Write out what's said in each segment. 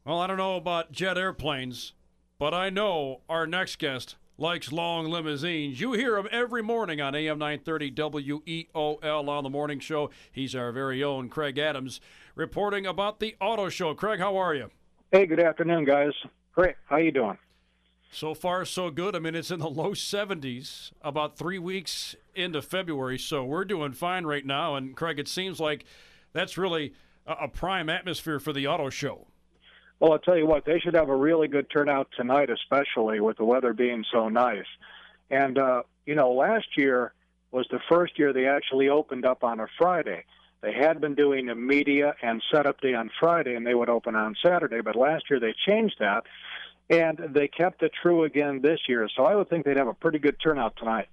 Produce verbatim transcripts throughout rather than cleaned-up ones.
Well, I don't know about jet airplanes, but I know our next guest likes long limousines. You hear him every morning on A M nine thirty W E O L on the morning show. He's our very own Craig Adams reporting about the auto show. Craig, how are you? Hey, good afternoon, guys. Great. How you doing? So far, so good. I mean, it's in the low seventies, about three weeks into February, so we're doing fine right now. And, Craig, it seems like that's really a, a prime atmosphere for the auto show. Well, I'll tell you what, they should have a really good turnout tonight, especially with the weather being so nice. And, uh, you know, last year was the first year they actually opened up on a Friday. They had been doing a media and setup day on Friday, and they would open on Saturday. But last year they changed that, and they kept it true again this year. So I would think they'd have a pretty good turnout tonight.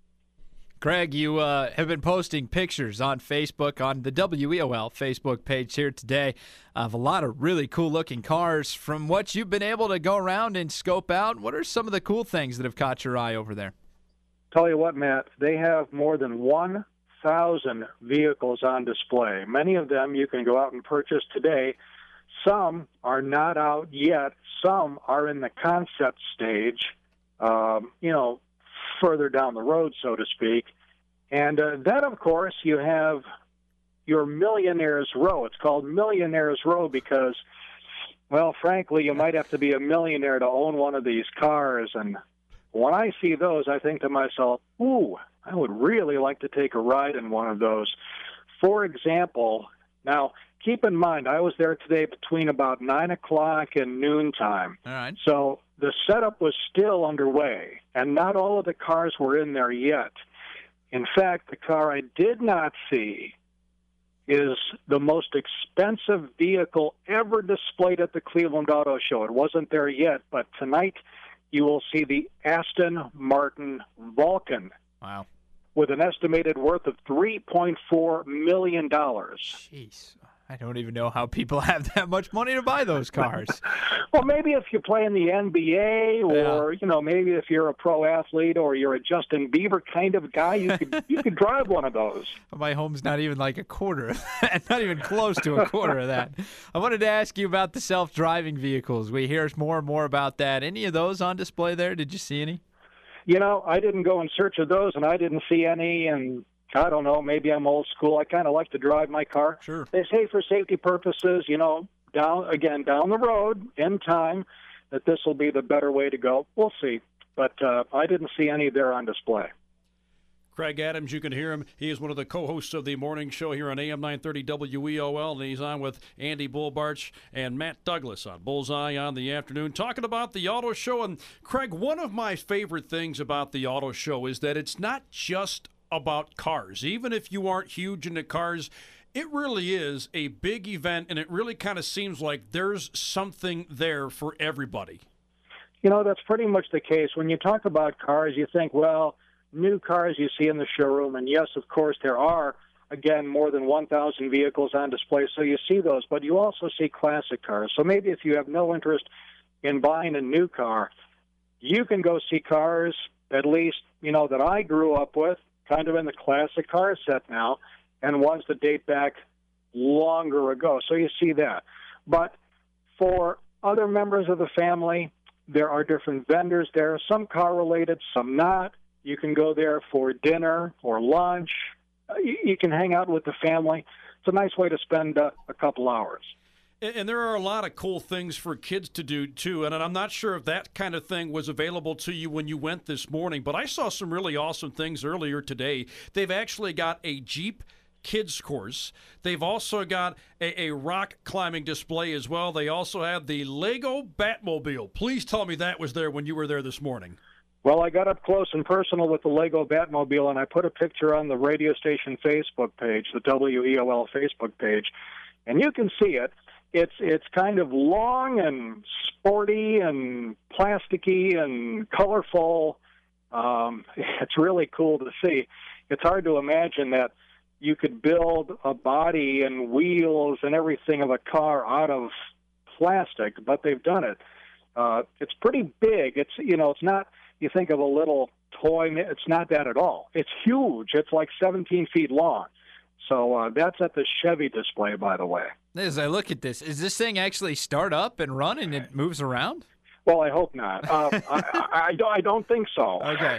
Greg, you uh, have been posting pictures on Facebook, on the W E O L Facebook page here today, of a lot of really cool-looking cars. From what you've been able to go around and scope out, what are some of the cool things that have caught your eye over there? Tell you what, Matt, they have more than one thousand vehicles on display. Many of them you can go out and purchase today. Some are not out yet. Some are in the concept stage, um, you know, further down the road, so to speak. And uh, then, of course, you have your Millionaire's Row. It's called Millionaire's Row because, well, frankly, you might have to be a millionaire to own one of these cars. And when I see those, I think to myself, ooh, I would really like to take a ride in one of those. For example, now, keep in mind, I was there today between about nine o'clock and noontime. All right. So the setup was still underway, and not all of the cars were in there yet. In fact, the car I did not see is the most expensive vehicle ever displayed at the Cleveland Auto Show. It wasn't there yet, but tonight you will see the Aston Martin Vulcan. Wow. With an estimated worth of three point four million dollars. Jeez. I don't even know how people have that much money to buy those cars. Well, maybe if you play in the N B A, or Yeah. you know, maybe if you're a pro athlete or you're a Justin Bieber kind of guy, you could you could drive one of those. My home's not even like a quarter of that, not even close to a quarter of that. I wanted to ask you about the self-driving vehicles. We hear more and more about that. Any of those on display there? Did you see any? You know, I didn't go in search of those, and I didn't see any, and I don't know, maybe I'm old school. I kind of like to drive my car. Sure. They say for safety purposes, you know, down again, down the road, in time, that this will be the better way to go. We'll see. But uh, I didn't see any there on display. Craig Adams, you can hear him. He is one of the co-hosts of the morning show here on A M nine thirty W E O L, and he's on with Andy Bullbarch and Matt Douglas on Bullseye on the afternoon, talking about the auto show. And, Craig, one of my favorite things about the auto show is that it's not just about cars. Even if you aren't huge into cars, it really is a big event, and it really kind of seems like there's something there for everybody. You know, that's pretty much the case. When you talk about cars, you think, well, new cars you see in the showroom, and yes, of course, there are, again, more than one thousand vehicles on display, so you see those, but you also see classic cars. So maybe if you have no interest in buying a new car, you can go see cars, at least, you know, that I grew up with, kind of in the classic car set now, and ones that date back longer ago. So you see that. But for other members of the family, there are different vendors there, some car-related, some not. You can go there for dinner or lunch. Uh, you, you can hang out with the family. It's a nice way to spend uh, a couple hours. And, and there are a lot of cool things for kids to do, too. And I'm not sure if that kind of thing was available to you when you went this morning, but I saw some really awesome things earlier today. They've actually got a Jeep kids course. They've also got a, a rock climbing display as well. They also have the Lego Batmobile. Please tell me that was there when you were there this morning. Well, I got up close and personal with the Lego Batmobile, and I put a picture on the radio station Facebook page, the W E O L Facebook page, and you can see it. It's it's kind of long and sporty and plasticky and colorful. Um, it's really cool to see. It's hard to imagine that you could build a body and wheels and everything of a car out of plastic, but they've done it. Uh, it's pretty big. It's you know, it's not. You think of a little toy, it's not that at all. It's huge. It's like seventeen feet long. So uh, that's at the Chevy display, by the way. As I look at this, is this thing actually start up and run and it moves around? Well, I hope not. Uh, I, I, I, don't, I don't think so. Okay.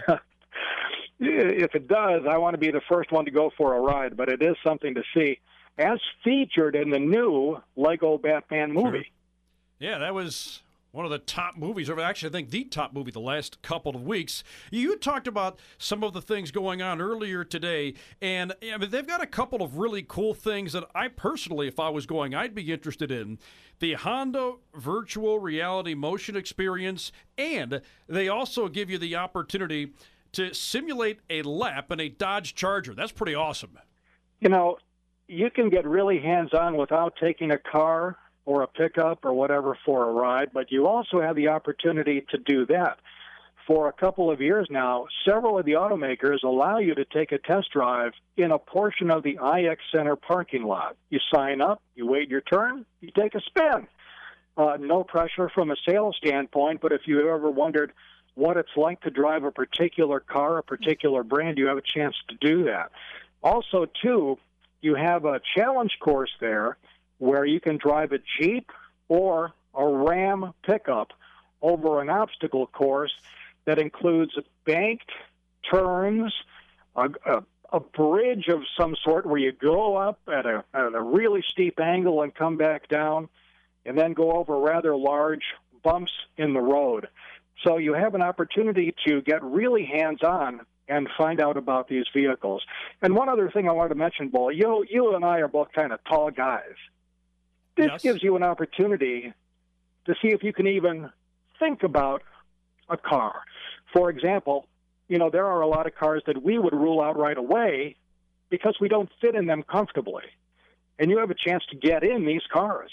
If it does, I want to be the first one to go for a ride, but it is something to see, as featured in the new Lego Batman movie. Yeah, that was one of the top movies, or actually I think the top movie the last couple of weeks. You talked about some of the things going on earlier today, and I mean, they've got a couple of really cool things that I personally, if I was going, I'd be interested in. The Honda Virtual Reality Motion Experience, and they also give you the opportunity to simulate a lap in a Dodge Charger. That's pretty awesome. You know, you can get really hands-on without taking a car or a pickup or whatever for a ride, but you also have the opportunity to do that. For a couple of years now, several of the automakers allow you to take a test drive in a portion of the I X Center parking lot. You sign up, you wait your turn, you take a spin. Uh, no pressure from a sales standpoint, but if you ever wondered what it's like to drive a particular car, a particular brand, you have a chance to do that. Also, too, you have a challenge course there where you can drive a Jeep or a Ram pickup over an obstacle course that includes banked turns, a, a, a bridge of some sort where you go up at a, at a really steep angle and come back down, and then go over rather large bumps in the road. So you have an opportunity to get really hands-on and find out about these vehicles. And one other thing I wanted to mention, Bull, you, you and I are both kind of tall guys. This Yes. gives you an opportunity to see if you can even think about a car. For example, you know, there are a lot of cars that we would rule out right away because we don't fit in them comfortably. And you have a chance to get in these cars.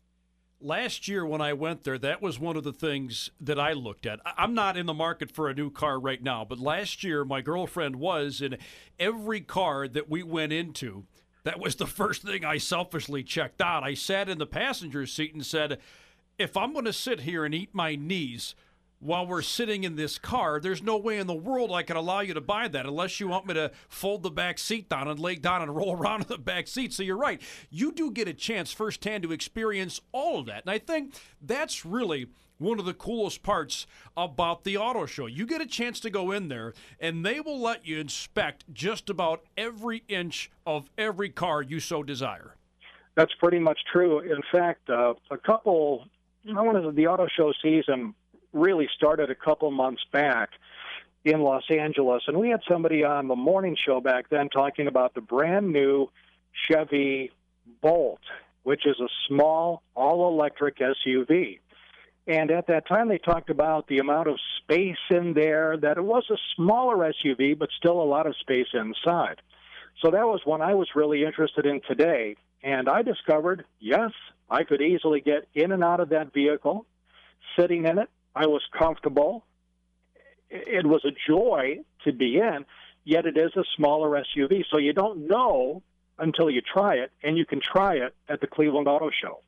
Last year when I went there, that was one of the things that I looked at. I- I'm not in the market for a new car right now, but last year my girlfriend was, in every car that we went into, that was the first thing I selfishly checked out. I sat in the passenger seat and said, if I'm going to sit here and eat my knees while we're sitting in this car, there's no way in the world I can allow you to buy that unless you want me to fold the back seat down and lay down and roll around in the back seat. So you're right. You do get a chance firsthand to experience all of that. And I think that's really one of the coolest parts about the auto show. You get a chance to go in there, and they will let you inspect just about every inch of every car you so desire. That's pretty much true. In fact, uh, a couple, I want to, the auto show season really started a couple months back in Los Angeles, and we had somebody on the morning show back then talking about the brand new Chevy Bolt, which is a small, all-electric S U V. And at that time, they talked about the amount of space in there, that it was a smaller S U V, but still a lot of space inside. So that was one I was really interested in today. And I discovered, yes, I could easily get in and out of that vehicle, sitting in it. I was comfortable. It was a joy to be in, yet it is a smaller S U V. So you don't know until you try it, and you can try it at the Cleveland Auto Show.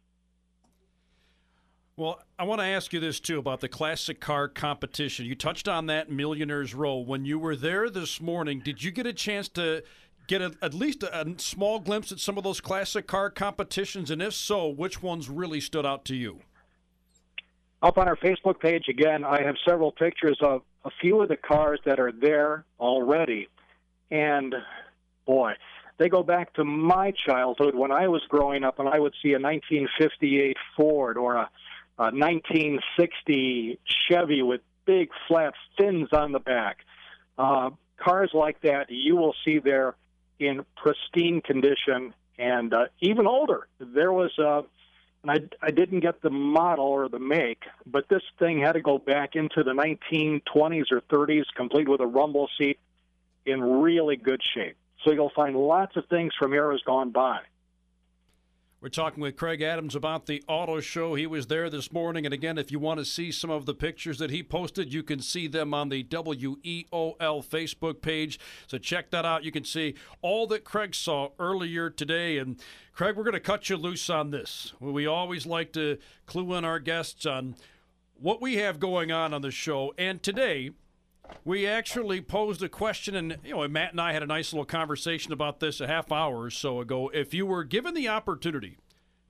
Well, I want to ask you this, too, about the classic car competition. You touched on that in Millionaire's Row. When you were there this morning, did you get a chance to get a, at least a, a small glimpse at some of those classic car competitions? And if so, which ones really stood out to you? Up on our Facebook page, again, I have several pictures of a few of the cars that are there already. And, boy, they go back to my childhood when I was growing up, and I would see a nineteen fifty-eight Ford or a A nineteen sixty Chevy with big flat fins on the back. Uh, cars like that you will see there in pristine condition, and uh, even older. There was, uh, and I, I didn't get the model or the make, but this thing had to go back into the nineteen twenties or thirties, complete with a rumble seat, in really good shape. So you'll find lots of things from eras gone by. We're talking with Craig Adams about the auto show. He was there this morning. And again, if you want to see some of the pictures that he posted, you can see them on the W E O L Facebook page. So check that out. You can see all that Craig saw earlier today. And Craig, we're going to cut you loose on this. We always like to clue in our guests on what we have going on on the show. And today, we actually posed a question, and you know, Matt and I had a nice little conversation about this a half hour or so ago. If you were given the opportunity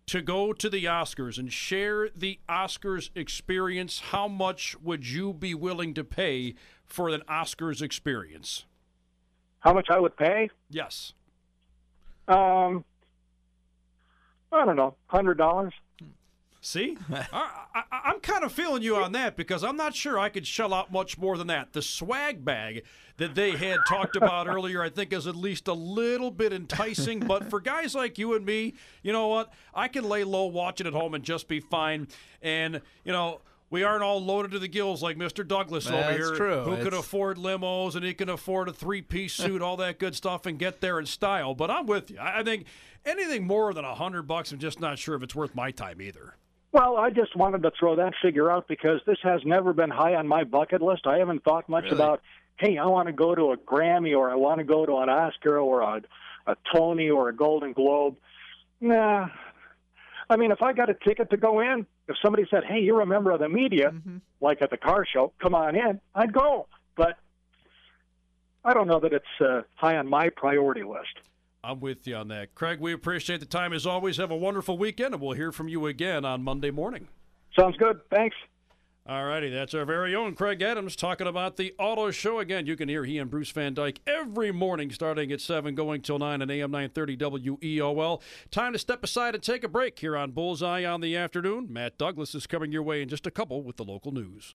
to go to the Oscars and share the Oscars experience, how much would you be willing to pay for an Oscars experience? How much I would pay? Yes. Um, I don't know, one hundred dollars. See, I, I, I'm kind of feeling you on that because I'm not sure I could shell out much more than that. The swag bag that they had talked about earlier, I think, is at least a little bit enticing. But for guys like you and me, you know what? I can lay low, watch it at home, and just be fine. And, you know, we aren't all loaded to the gills like Mister Douglas over That's here, true. who It's... can afford limos and he can afford a three-piece suit, all that good stuff, and get there in style. But I'm with you. I think anything more than a hundred bucks, I'm just not sure if it's worth my time either. Well, I just wanted to throw that figure out because this has never been high on my bucket list. I haven't thought much Really? about, hey, I want to go to a Grammy or I want to go to an Oscar or a, a Tony or a Golden Globe. Nah. I mean, if I got a ticket to go in, if somebody said, hey, you're a member of the media, mm-hmm. like at the car show, come on in, I'd go. But I don't know that it's uh, high on my priority list. I'm with you on that. Craig, we appreciate the time as always. Have a wonderful weekend, and we'll hear from you again on Monday morning. Sounds good. Thanks. All righty, that's our very own Craig Adams talking about the auto show. Again, you can hear he and Bruce Van Dyke every morning starting at seven, going till nine on A M nine thirty W E O L. Time to step aside and take a break here on Bullseye on the Afternoon. Matt Douglas is coming your way in just a couple with the local news.